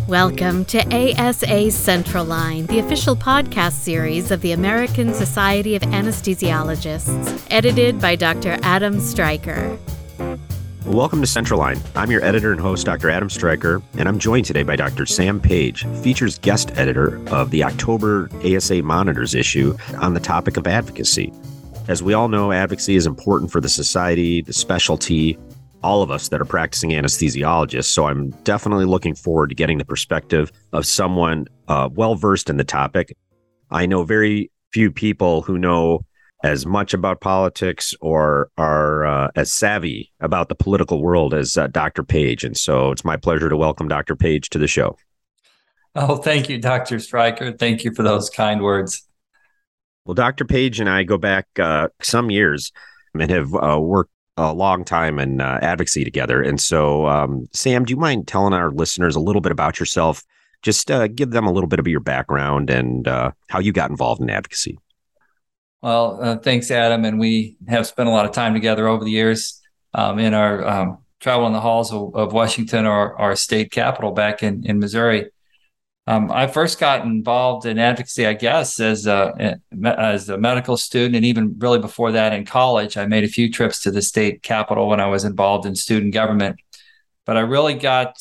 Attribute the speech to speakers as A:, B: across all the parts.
A: Welcome to ASA Central Line, the official podcast series of the American Society of Anesthesiologists, edited by Dr. Adam Stryker.
B: Welcome to Central Line. I'm your editor and host, Dr. Adam Stryker, and I'm joined today by Dr. Sam Page, features guest editor of the October ASA Monitors issue on the topic of advocacy. As we all know, advocacy is important for the society, the specialty, all of us that are practicing anesthesiologists. So I'm definitely looking forward to getting the perspective of someone well-versed in the topic. I know very few people who know as much about politics or are as savvy about the political world as Dr. Page. And so it's my pleasure to welcome Dr. Page to the show.
C: Oh, thank you, Dr. Stryker. Thank you for those kind words.
B: Well, Dr. Page and I go back some years and have worked a long time in advocacy together. And so, Sam, do you mind telling our listeners a little bit about yourself? Just give them a little bit of your background and how you got involved in advocacy.
C: Well, thanks, Adam. And we have spent a lot of time together over the years in our travel in the halls of Washington or our state capital back in Missouri. I first got involved in advocacy, I guess, as a medical student, and even really before that in college. I made a few trips to the state capitol when I was involved in student government. But I really got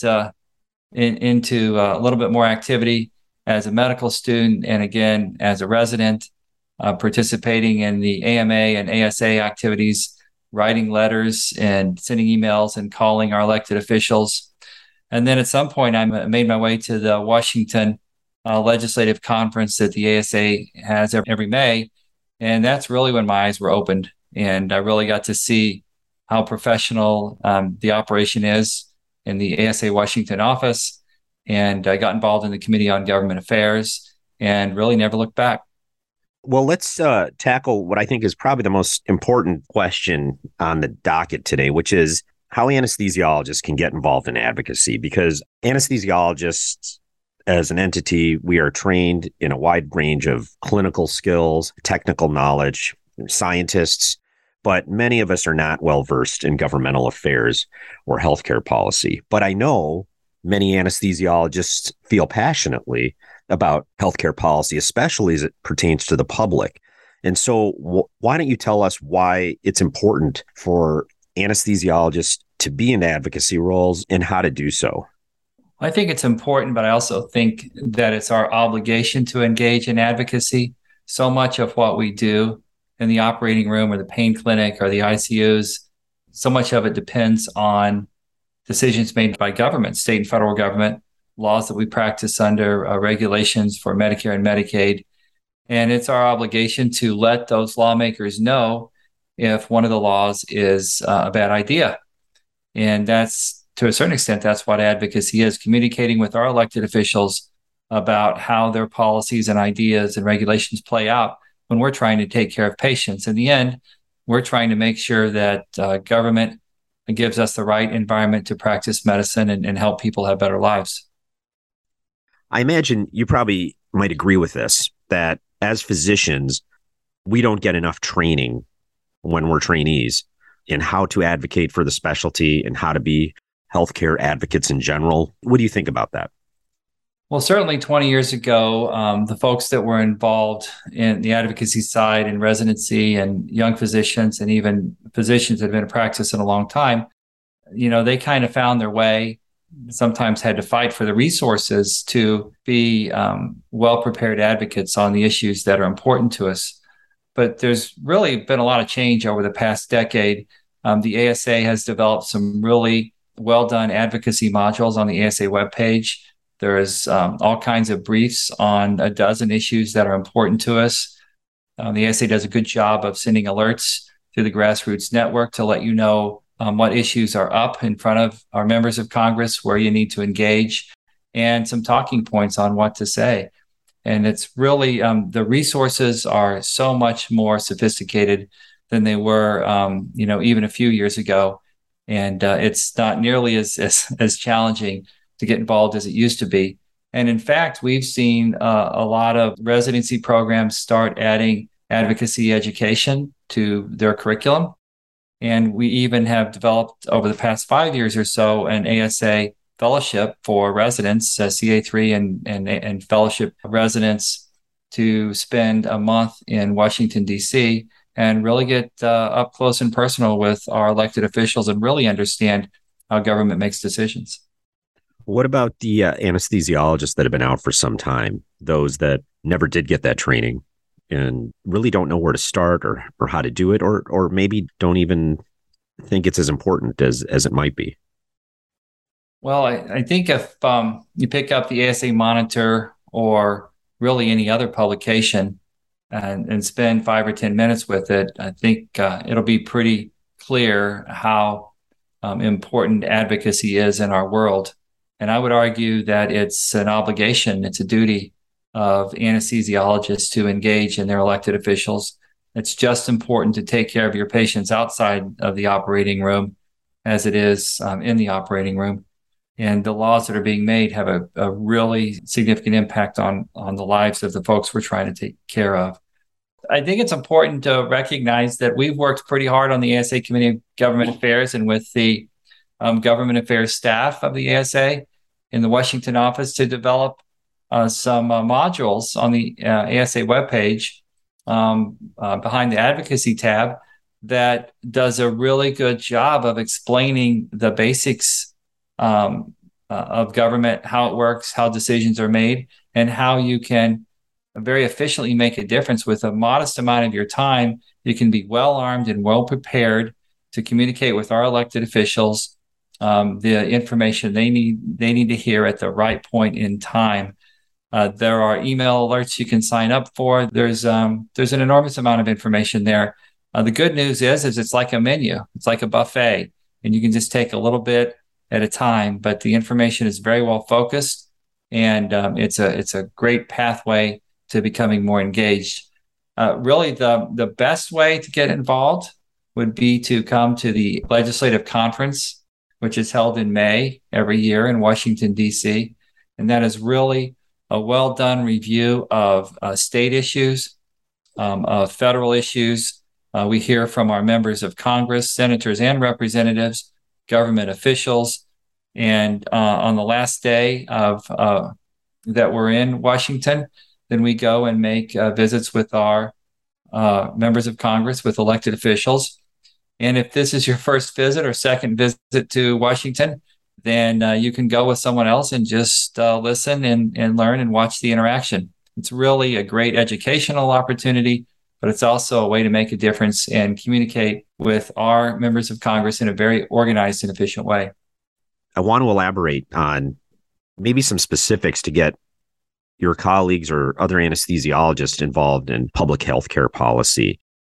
C: into a little bit more activity as a medical student, and again, as a resident, participating in the AMA and ASA activities, writing letters and sending emails and calling our elected officials. And then at some point, I made my way to the Washington legislative conference that the ASA has every May. And that's really when my eyes were opened. And I really got to see how professional the operation is in the ASA Washington office. And I got involved in the Committee on Government Affairs and really never looked back.
B: Well, let's tackle what I think is probably the most important question on the docket today, which is how anesthesiologists can get involved in advocacy, because anesthesiologists as an entity, we are trained in a wide range of clinical skills, technical knowledge, scientists, but many of us are not well versed in governmental affairs or healthcare policy. But I know many anesthesiologists feel passionately about healthcare policy, especially as it pertains to the public. And so why don't you tell us why it's important for anesthesiologists to be in advocacy roles and how to do so?
C: I think it's important, but I also think that it's our obligation to engage in advocacy. So much of what we do in the operating room or the pain clinic or the ICUs, so much of it depends on decisions made by government, state and federal government, laws that we practice under, regulations for Medicare and Medicaid. And it's our obligation to let those lawmakers know if one of the laws is a bad idea. And that's, to a certain extent, that's what advocacy is, communicating with our elected officials about how their policies and ideas and regulations play out when we're trying to take care of patients. In the end, we're trying to make sure that government gives us the right environment to practice medicine and help people have better lives.
B: I imagine you probably might agree with this, that as physicians, we don't get enough training when we're trainees in how to advocate for the specialty and how to be healthcare advocates in general. What do you think about that?
C: Well, certainly 20 years ago, the folks that were involved in the advocacy side in residency and young physicians and even physicians that have been in practice in a long time, they kind of found their way, sometimes had to fight for the resources to be well-prepared advocates on the issues that are important to us. But there's really been a lot of change over the past decade. The ASA has developed some really well-done advocacy modules on the ASA webpage. There's all kinds of briefs on a dozen issues that are important to us. The ASA does a good job of sending alerts through the grassroots network to let you know what issues are up in front of our members of Congress, where you need to engage, and some talking points on what to say. And it's really, the resources are so much more sophisticated than they were, even a few years ago. And it's not nearly as challenging to get involved as it used to be. And in fact, we've seen a lot of residency programs start adding advocacy education to their curriculum. And we even have developed over the past 5 years or so an ASA fellowship for residents, CA3 and fellowship residents, to spend a month in Washington, D.C., and really get up close and personal with our elected officials and really understand how government makes decisions.
B: What about the anesthesiologists that have been out for some time, those that never did get that training and really don't know where to start or how to do it, or maybe don't even think it's as important as it might be?
C: Well, I think if you pick up the ASA Monitor or really any other publication and spend 5 or 10 minutes with it, I think it'll be pretty clear how important advocacy is in our world. And I would argue that it's an obligation, it's a duty of anesthesiologists to engage in their elected officials. It's just important to take care of your patients outside of the operating room as it is in the operating room. And the laws that are being made have a really significant impact on the lives of the folks we're trying to take care of. I think it's important to recognize that we've worked pretty hard on the ASA Committee of Government Affairs and with the government affairs staff of the ASA in the Washington office to develop some modules on the ASA webpage behind the advocacy tab that does a really good job of explaining the basics of government, how it works, how decisions are made, and how you can very efficiently make a difference with a modest amount of your time. You can be well armed and well prepared to communicate with our elected officials the information they need to hear at the right point in time. There are email alerts you can sign up for. There's an enormous amount of information there. The good news is it's like a menu. It's like a buffet, and you can just take a little bit at a time. But the information is very well focused, and it's a great pathway to becoming more engaged. Really, the best way to get involved would be to come to the legislative conference, which is held in May every year in Washington, D.C. And that is really a well-done review of state issues, of federal issues. We hear from our members of Congress, senators and representatives, government officials. And on the last day of that we're in Washington, then we go and make visits with our members of Congress, with elected officials. And if this is your first visit or second visit to Washington, then you can go with someone else and just listen and learn and watch the interaction. It's really a great educational opportunity, but it's also a way to make a difference and communicate with our members of Congress in a very organized and efficient way.
B: I want to elaborate on maybe some specifics to get your colleagues or other anesthesiologists involved in public health care policy.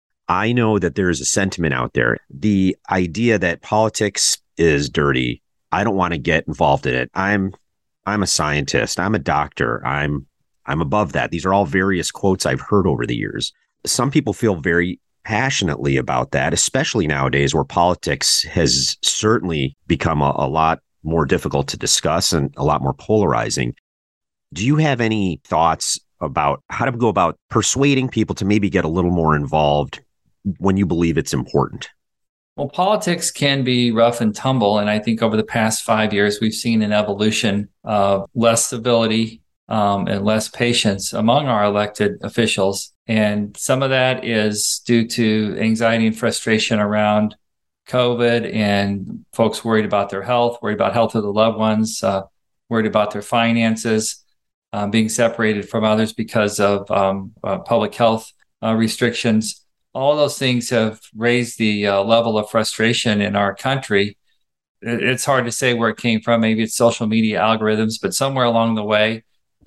B: I know that there is a sentiment out there, the idea that politics is dirty. I don't want to get involved in it. I'm a scientist. I'm a doctor. I'm above that. These are all various quotes I've heard over the years. Some people feel very passionately about that, especially nowadays where politics has certainly become a lot more difficult to discuss and a lot more polarizing. Do you have any thoughts about how to go about persuading people to maybe get a little more involved when you believe it's important?
C: Well, politics can be rough and tumble. And I think over the past 5 years, we've seen an evolution of less civility and less patience among our elected officials. And some of that is due to anxiety and frustration around COVID and folks worried about their health, worried about health of the loved ones, worried about their finances, being separated from others because of public health restrictions. All those things have raised the level of frustration in our country. It's hard to say where it came from. Maybe it's social media algorithms, but somewhere along the way,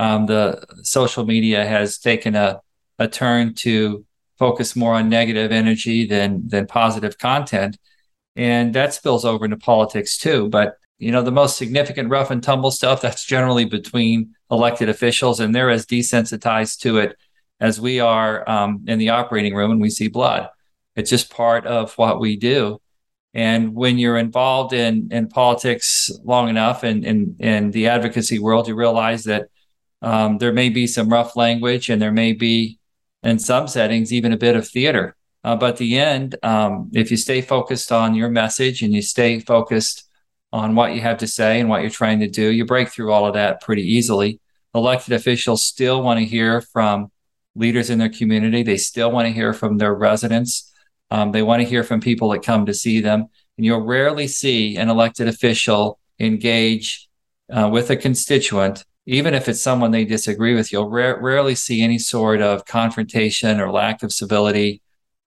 C: the social media has taken a turn to focus more on negative energy than positive content. And that spills over into politics too. But, the most significant rough and tumble stuff, that's generally between elected officials, and they're as desensitized to it as we are in the operating room and we see blood. It's just part of what we do. And when you're involved in politics long enough and in the advocacy world, you realize that there may be some rough language and there may be, in some settings, even a bit of theater. But at the end, if you stay focused on your message and you stay focused on what you have to say and what you're trying to do, you break through all of that pretty easily. Elected officials still want to hear from leaders in their community. They still want to hear from their residents. They want to hear from people that come to see them. And you'll rarely see an elected official engage with a constituent, even if it's someone they disagree with. You'll rarely see any sort of confrontation or lack of civility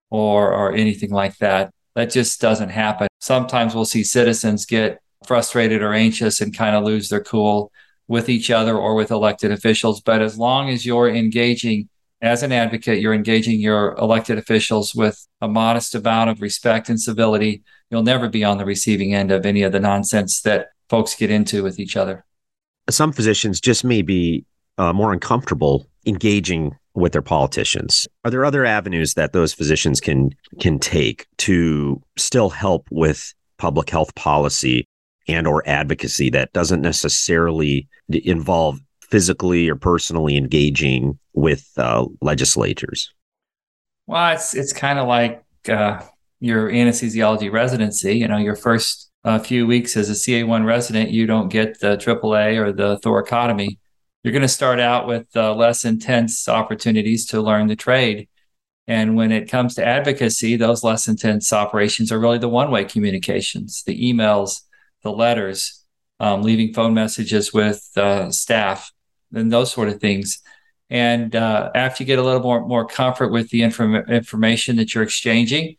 C: or anything like that. That just doesn't happen. Sometimes we'll see citizens get frustrated or anxious and kind of lose their cool with each other or with elected officials. But as long as you're engaging as an advocate, you're engaging your elected officials with a modest amount of respect and civility, you'll never be on the receiving end of any of the nonsense that folks get into with each other.
B: Some physicians just may be more uncomfortable engaging with their politicians. Are there other avenues that those physicians can take to still help with public health policy and or advocacy that doesn't necessarily involve physically or personally engaging with legislators?
C: Well, it's kind of like your anesthesiology residency. Your first few weeks as a CA1 resident, you don't get the AAA or the thoracotomy. You're going to start out with less intense opportunities to learn the trade. And when it comes to advocacy, those less intense operations are really the one-way communications, the emails, the letters, leaving phone messages with staff, and those sort of things. And after you get a little more comfort with the information that you're exchanging,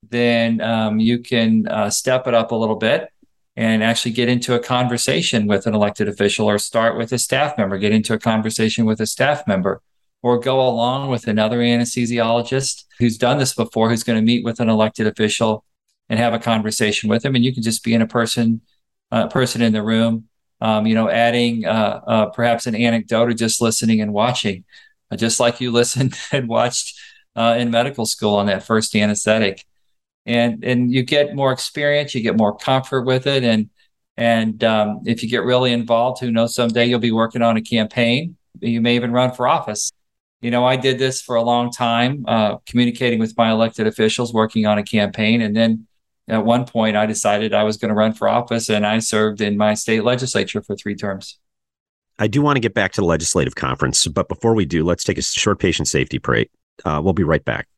C: then you can step it up a little bit and actually get into a conversation with an elected official, or start with a staff member, get into a conversation with a staff member, or go along with another anesthesiologist who's done this before, who's going to meet with an elected official and have a conversation with him. And you can just be in a person in the room, adding perhaps an anecdote or just listening and watching, just like you listened and watched in medical school on that first anesthetic. And you get more experience, you get more comfort with it. And if you get really involved, who knows, someday you'll be working on a campaign. You may even run for office. I did this for a long time, communicating with my elected officials, working on a campaign. And then at one point, I decided I was going to run for office, and I served in my state legislature for 3 terms.
B: I do want to get back to the legislative conference, but before we do, let's take a short patient safety break. We'll be right back.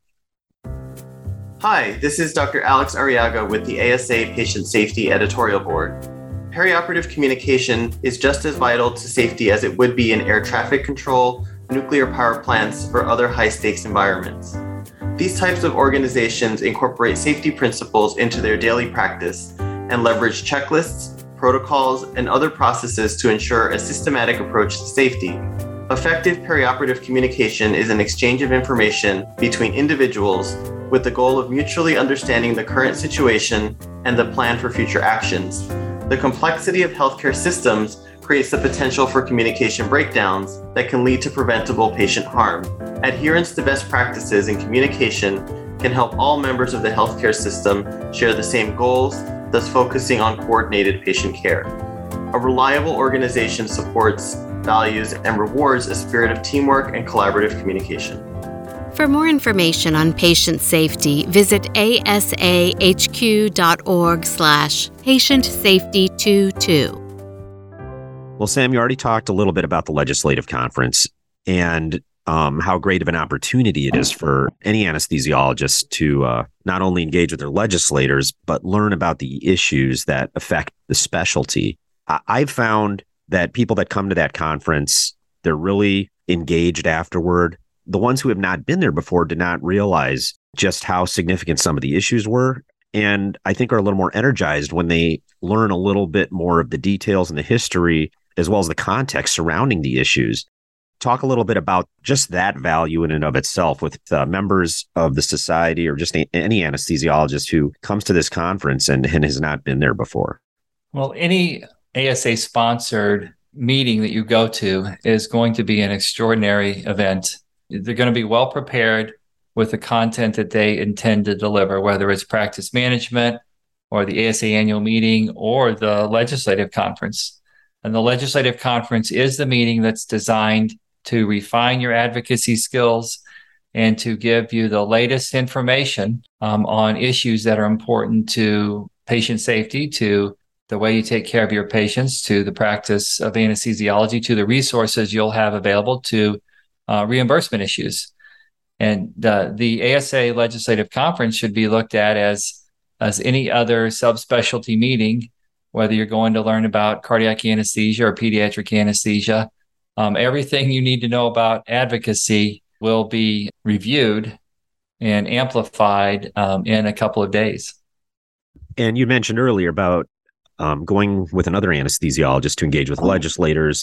D: Hi, this is Dr. Alex Arriaga with the ASA Patient Safety Editorial Board. Perioperative communication is just as vital to safety as it would be in air traffic control, nuclear power plants, or other high-stakes environments. These types of organizations incorporate safety principles into their daily practice and leverage checklists, protocols, and other processes to ensure a systematic approach to safety. Effective perioperative communication is an exchange of information between individuals with the goal of mutually understanding the current situation and the plan for future actions. The complexity of healthcare systems creates the potential for communication breakdowns that can lead to preventable patient harm. Adherence to best practices in communication can help all members of the healthcare system share the same goals, thus focusing on coordinated patient care. A reliable organization supports, values, and rewards a spirit of teamwork and collaborative communication.
A: For more information on patient safety, visit asahq.org/patientsafety22.
B: Well, Sam, you already talked a little bit about the legislative conference and how great of an opportunity it is for any anesthesiologist to not only engage with their legislators, but learn about the issues that affect the specialty. I've found that people that come to that conference, they're really engaged afterward. The ones who have not been there before did not realize just how significant some of the issues were. And I think are a little more energized when they learn a little bit more of the details and the history, as well as the context surrounding the issues. Talk a little bit about just that value in and of itself with members of the society or just any anesthesiologist who comes to this conference and has not been there before.
C: Well, any ASA-sponsored meeting that you go to is going to be an extraordinary event. They're going to be well prepared with the content that they intend to deliver, whether it's practice management or the ASA annual meeting or the legislative conference. And the legislative conference is the meeting that's designed to refine your advocacy skills and to give you the latest information on issues that are important to patient safety, to the way you take care of your patients, to the practice of anesthesiology, to the resources you'll have available to reimbursement issues. And the ASA Legislative Conference should be looked at as any other subspecialty meeting, whether you're going to learn about cardiac anesthesia or pediatric anesthesia. Everything you need to know about advocacy will be reviewed and amplified in a couple of days. And
B: you mentioned earlier about going with another anesthesiologist to engage with legislators.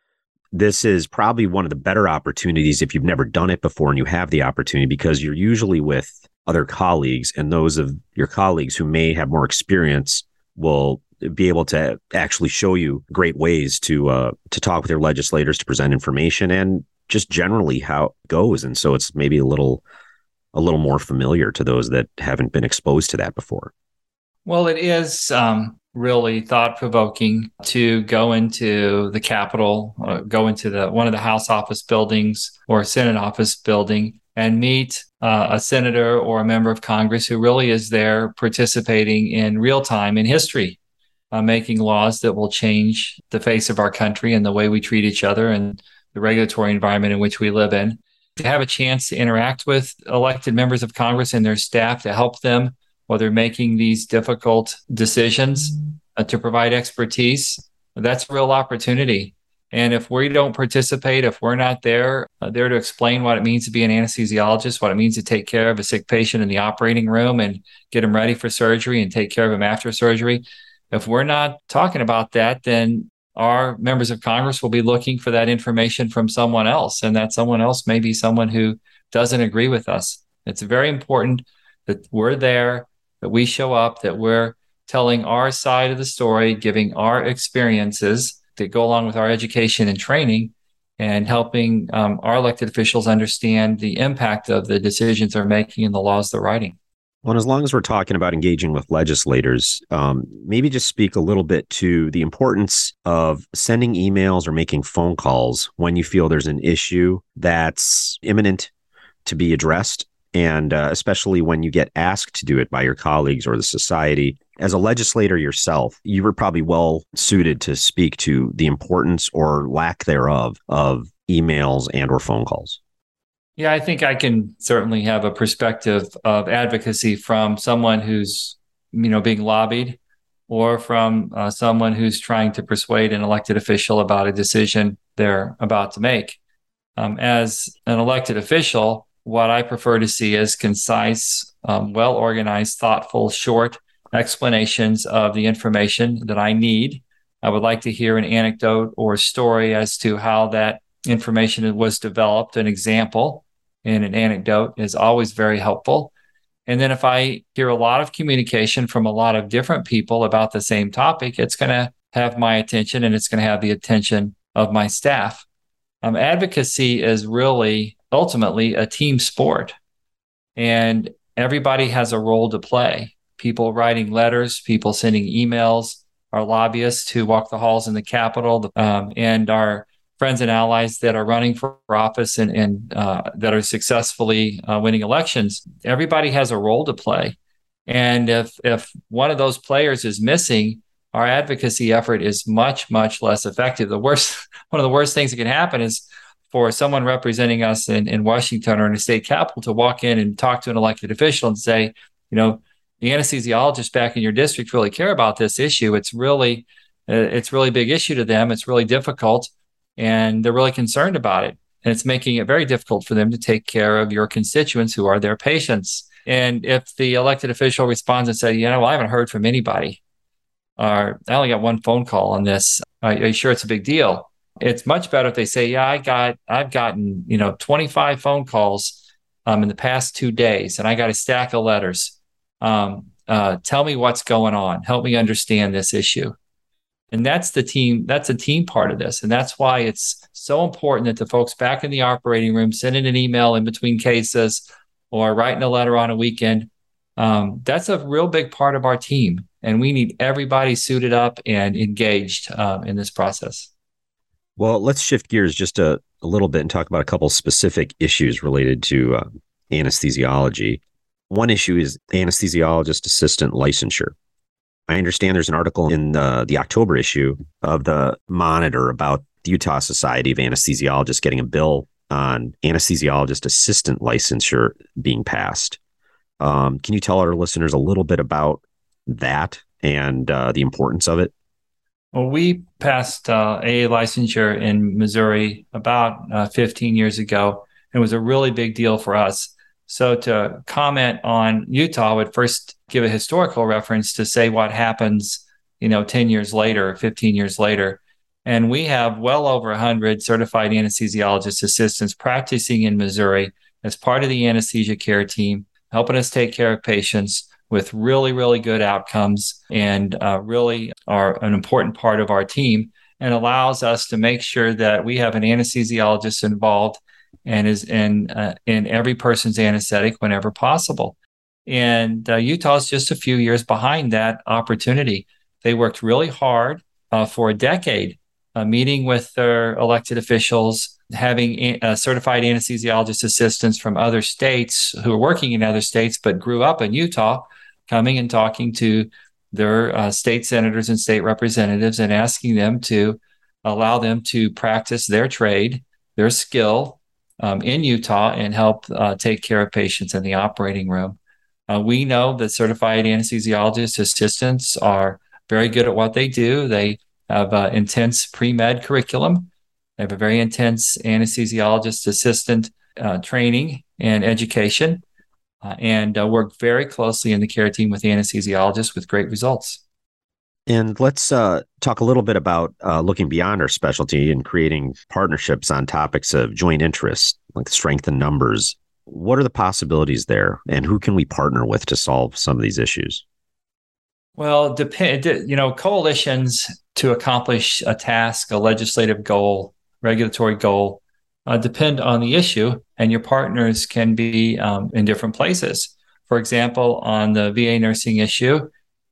B: This is probably one of the better opportunities if you've never done it before and you have the opportunity, because you're usually with other colleagues, and those of your colleagues who may have more experience will be able to actually show you great ways to talk with your legislators, to present information, and just generally how it goes. And so it's maybe a little more familiar to those that haven't been exposed to that before.
C: Well, it is really thought-provoking to go into the Capitol, go into one of the House office buildings or Senate office building and meet a senator or a member of Congress who really is there participating in real time in history, making laws that will change the face of our country and the way we treat each other and the regulatory environment in which we live in. To have a chance to interact with elected members of Congress and their staff to help them while they're making these difficult decisions, to provide expertise, that's a real opportunity. And if we don't participate, if we're not there to explain what it means to be an anesthesiologist, what it means to take care of a sick patient in the operating room and get them ready for surgery and take care of them after surgery, if we're not talking about that, then our members of Congress will be looking for that information from someone else. And that someone else may be someone who doesn't agree with us. It's very important that we're there, that we show up, that we're telling our side of the story, giving our experiences that go along with our education and training, and helping our elected officials understand the impact of the decisions they're making and the laws they're writing.
B: Well, and as long as we're talking about engaging with legislators, maybe just speak a little bit to the importance of sending emails or making phone calls when you feel there's an issue that's imminent to be addressed, and especially when you get asked to do it by your colleagues or the society. As a legislator yourself, you were probably well suited to speak to the importance or lack thereof of emails and or phone calls.
C: Yeah, I think I can certainly have a perspective of advocacy from someone who's, being lobbied, or from someone who's trying to persuade an elected official about a decision they're about to make. As an elected official, what I prefer to see is concise, well-organized, thoughtful, short explanations of the information that I need. I would like to hear an anecdote or story as to how that information was developed. An example and an anecdote is always very helpful. And then if I hear a lot of communication from a lot of different people about the same topic, it's going to have my attention, and it's going to have the attention of my staff. Advocacy is really ultimately a team sport, and everybody has a role to play. People writing letters, people sending emails, our lobbyists who walk the halls in the Capitol, and our friends and allies that are running for office and that are successfully winning elections. Everybody has a role to play. And if one of those players is missing, our advocacy effort is much, much less effective. One of the worst things that can happen is for someone representing us in Washington or in the state capitol to walk in and talk to an elected official and say, the anesthesiologists back in your district really care about this issue. It's really a big issue to them. It's really difficult, and they're really concerned about it. And it's making it very difficult for them to take care of your constituents who are their patients. And if the elected official responds and says, I haven't heard from anybody, or I only got one phone call on this, are you sure it's a big deal? It's much better if they say, I've gotten 25 phone calls in the past 2 days, and I got a stack of letters. Tell me what's going on. Help me understand this issue. And that's the team part of this. And that's why it's so important that the folks back in the operating room sending an email in between cases or writing a letter on a weekend, that's a real big part of our team. And we need everybody suited up and engaged in this process.
B: Well, let's shift gears just a little bit and talk about a couple specific issues related to anesthesiology. One issue is anesthesiologist assistant licensure. I understand there's an article in the October issue of the Monitor about the Utah Society of Anesthesiologists getting a bill on anesthesiologist assistant licensure being passed. Can you tell our listeners a little bit about that and the importance of it?
C: Well, we passed AA licensure in Missouri about 15 years ago. It was a really big deal for us. So to comment on Utah, I would first give a historical reference to say what happens, 10 years later, 15 years later. And we have well over 100 certified anesthesiologist assistants practicing in Missouri as part of the anesthesia care team, helping us take care of patients with really, really good outcomes, and really are an important part of our team, and allows us to make sure that we have an anesthesiologist involved and is in every person's anesthetic whenever possible. And Utah is just a few years behind that opportunity. They worked really hard for a decade, meeting with their elected officials, having certified anesthesiologist assistants from other states who are working in other states but grew up in Utah, coming and talking to their state senators and state representatives and asking them to allow them to practice their trade, their skill in Utah, and help take care of patients in the operating room. We know that certified anesthesiologist assistants are very good at what they do. They have intense pre-med curriculum. They have a very intense anesthesiologist assistant training and education, and work very closely in the care team with anesthesiologists with great results.
B: And let's talk a little bit about looking beyond our specialty and creating partnerships on topics of joint interest, like strength in numbers. What are the possibilities there, and who can we partner with to solve some of these issues?
C: Well, coalitions to accomplish a task, a legislative goal, regulatory goal, depend on the issue, and your partners can be in different places. For example, on the VA nursing issue,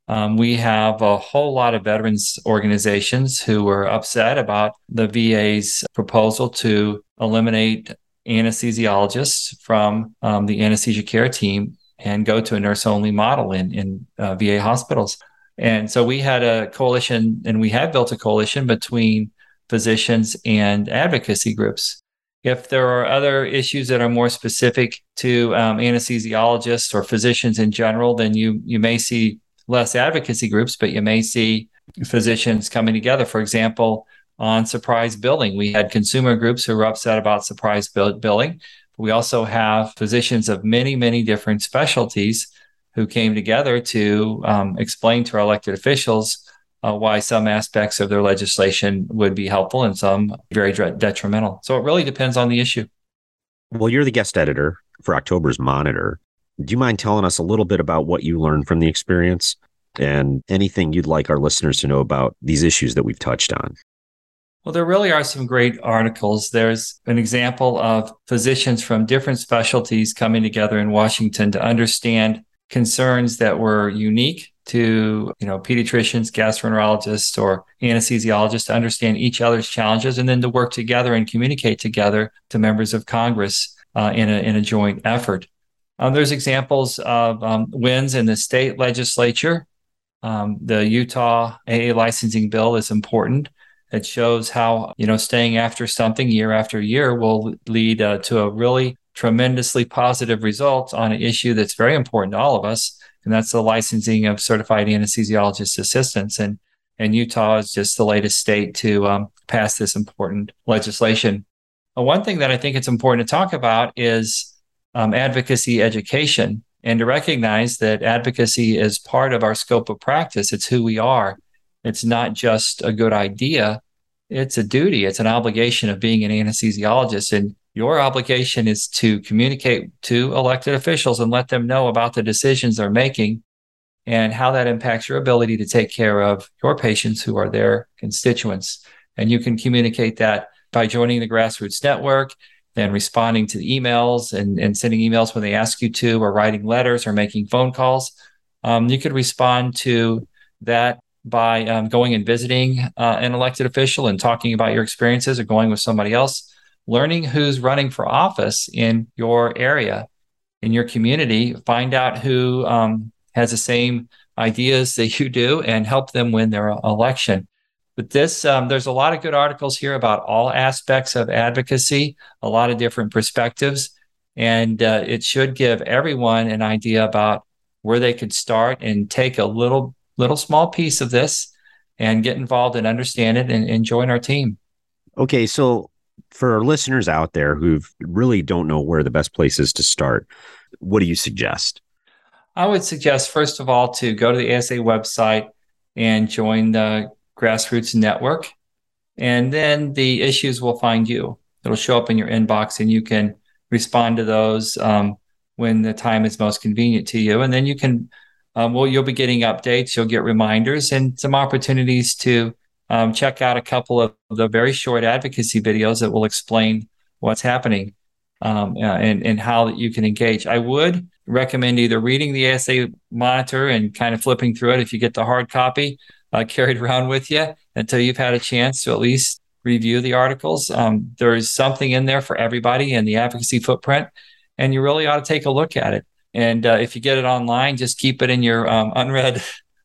C: we have a whole lot of veterans organizations who were upset about the VA's proposal to eliminate anesthesiologists from the anesthesia care team and go to a nurse-only model in VA hospitals. And so we had a coalition, and we have built a coalition between physicians and advocacy groups. If there are other issues that are more specific to anesthesiologists or physicians in general, then you may see less advocacy groups, but you may see physicians coming together. For example, on surprise billing, we had consumer groups who were upset about surprise billing. We also have physicians of many, many different specialties who came together to explain to our elected officials why some aspects of their legislation would be helpful and some very detrimental. So it really depends on the issue.
B: Well, you're the guest editor for October's Monitor. Do you mind telling us a little bit about what you learned from the experience and anything you'd like our listeners to know about these issues that we've touched on?
C: Well, there really are some great articles. There's an example of physicians from different specialties coming together in Washington to understand concerns that were unique to, pediatricians, gastroenterologists, or anesthesiologists, to understand each other's challenges and then to work together and communicate together to members of Congress in a joint effort. There's examples of wins in the state legislature. The Utah AA licensing bill is important. It shows how, staying after something year after year will lead to a really tremendously positive result on an issue that's very important to all of us, and that's the licensing of certified anesthesiologist assistants. And Utah is just the latest state to pass this important legislation. One thing that I think it's important to talk about is advocacy education, and to recognize that advocacy is part of our scope of practice. It's who we are. It's not just a good idea. It's a duty. It's an obligation of being an anesthesiologist. And your obligation is to communicate to elected officials and let them know about the decisions they're making and how that impacts your ability to take care of your patients who are their constituents. And you can communicate that by joining the Grassroots Network and responding to the emails and sending emails when they ask you to, or writing letters or making phone calls. You could respond to that by going and visiting an elected official and talking about your experiences, or going with somebody else, learning who's running for office in your area, in your community. Find out who has the same ideas that you do and help them win their election. But there's a lot of good articles here about all aspects of advocacy, a lot of different perspectives, and it should give everyone an idea about where they could start and take a little small piece of this and get involved and understand it and join our team.
B: Okay, so for our listeners out there who really don't know where the best place is to start, what do you suggest?
C: I would suggest, first of all, to go to the ASA website and join the Grassroots Network. And then the issues will find you. It'll show up in your inbox and you can respond to those when the time is most convenient to you. And then you can, you'll be getting updates, you'll get reminders and some opportunities to check out a couple of the very short advocacy videos that will explain what's happening and how that you can engage. I would recommend either reading the ASA Monitor and kind of flipping through it if you get the hard copy carried around with you until you've had a chance to at least review the articles. There is something in there for everybody in the advocacy footprint, and you really ought to take a look at it. And if you get it online, just keep it in your unread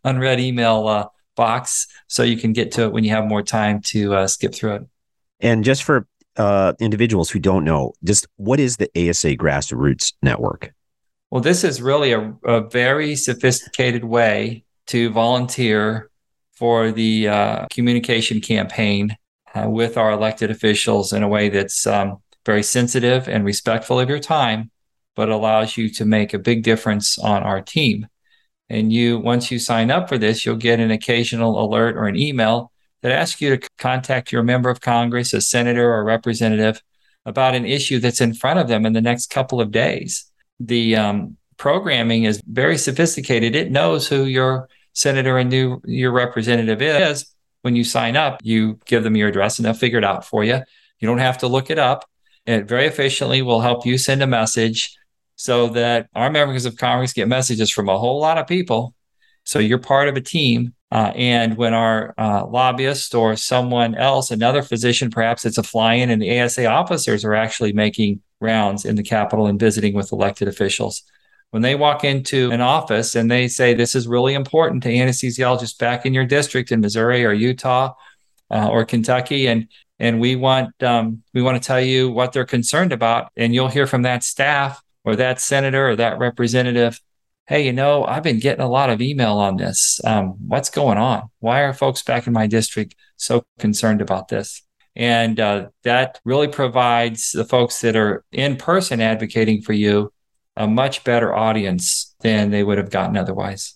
C: email box so you can get to it when you have more time to skip through it.
B: And just for individuals who don't know, just what is the ASA Grassroots Network?
C: Well, this is really a very sophisticated way to volunteer for the communication campaign with our elected officials in a way that's very sensitive and respectful of your time, but allows you to make a big difference on our team. And once you sign up for this, you'll get an occasional alert or an email that asks you to contact your member of Congress, a senator or representative, about an issue that's in front of them in the next couple of days. The programming is very sophisticated. It knows who your senator and your representative is. When you sign up, you give them your address and they'll figure it out for you. You don't have to look it up. It very efficiently will help you send a message so that our members of Congress get messages from a whole lot of people. So you're part of a team. And when our lobbyist or someone else, another physician, perhaps it's a fly-in, and the ASA officers are actually making rounds in the Capitol and visiting with elected officials. When they walk into an office and they say, this is really important to anesthesiologists back in your district in Missouri or Utah or Kentucky, and we want to tell you what they're concerned about, and you'll hear from that staff or that senator or that representative, hey, I've been getting a lot of email on this. What's going on? Why are folks back in my district so concerned about this? And that really provides the folks that are in person advocating for you a much better audience than they would have gotten otherwise.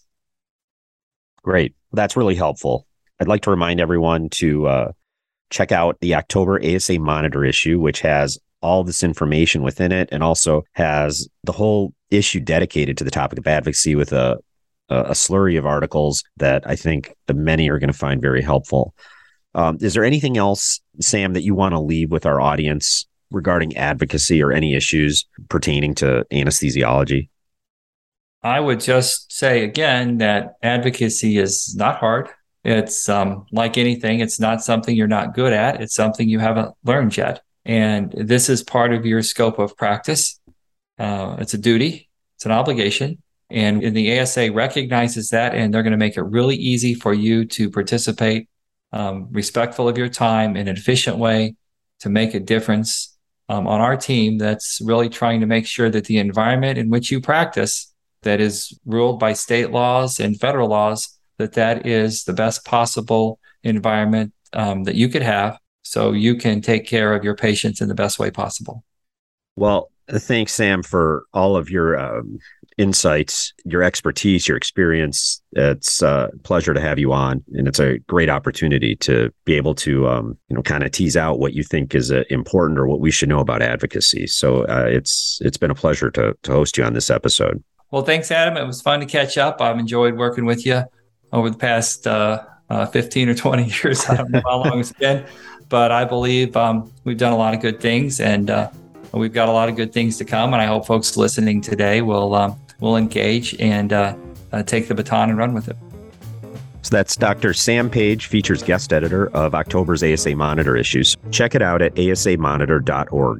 B: Great. That's really helpful. I'd like to remind everyone to check out the October ASA Monitor issue, which has all this information within it and also has the whole issue dedicated to the topic of advocacy with a slurry of articles that I think many are going to find very helpful. Is there anything else, Sam, that you want to leave with our audience regarding advocacy or any issues pertaining to anesthesiology?
C: I would just say again that advocacy is not hard. It's like anything. It's not something you're not good at. It's something you haven't learned yet. And this is part of your scope of practice. It's a duty. It's an obligation. And the ASA recognizes that, and they're going to make it really easy for you to participate, respectful of your time in an efficient way to make a difference on our team that's really trying to make sure that the environment in which you practice that is ruled by state laws and federal laws, that is the best possible environment that you could have so you can take care of your patients in the best way possible.
B: Well, thanks, Sam, for all of your insights, your expertise, your experience. It's a pleasure to have you on, and it's a great opportunity to be able to, kind of tease out what you think is important or what we should know about advocacy. So it's been a pleasure to host you on this episode.
C: Well, thanks, Adam. It was fun to catch up. I've enjoyed working with you over the past 15 or 20 years. I don't know how long it's been, but I believe we've done a lot of good things, and we've got a lot of good things to come. And I hope folks listening today will engage and take the baton and run with it.
B: So that's Dr. Sam Page, features guest editor of October's ASA Monitor issues. Check it out at asamonitor.org.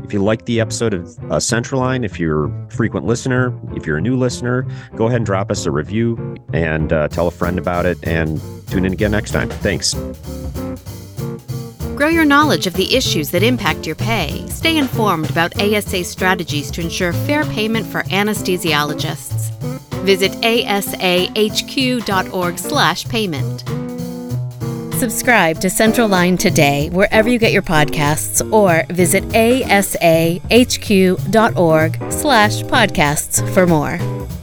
B: If you like the episode of Centraline, if you're a frequent listener, if you're a new listener, go ahead and drop us a review and tell a friend about it, and tune in again next time. Thanks.
A: Grow your knowledge of the issues that impact your pay. Stay informed about ASA strategies to ensure fair payment for anesthesiologists. Visit asahq.org/payment. Subscribe to Central Line today, wherever you get your podcasts, or visit asahq.org/podcasts for more.